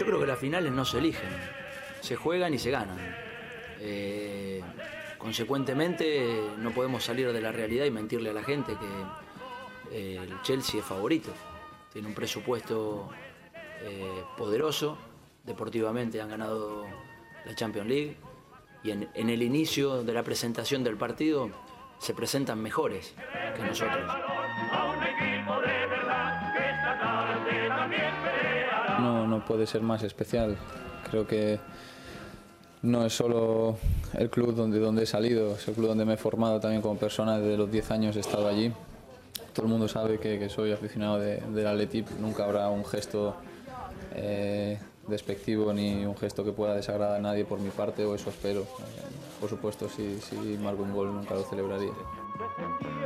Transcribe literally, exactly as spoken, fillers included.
creo que las finales no se eligen, se juegan y se ganan. Eh, consecuentemente no podemos salir de la realidad y mentirle a la gente que eh, el Chelsea es favorito. Tiene un presupuesto eh, poderoso, deportivamente han ganado la Champions League y en, en el inicio de la presentación del partido se presentan mejores que nosotros. No, no puede ser más especial. Creo que no es solo el club donde, donde he salido, es el club donde me he formado también como persona. Desde los diez años he estado allí. Todo el mundo sabe que, que soy aficionado de, del Athletic. Nunca habrá un gesto eh, despectivo ni un gesto que pueda desagradar a nadie por mi parte, o eso espero. Eh, por supuesto, si, si marco un gol nunca lo celebraría.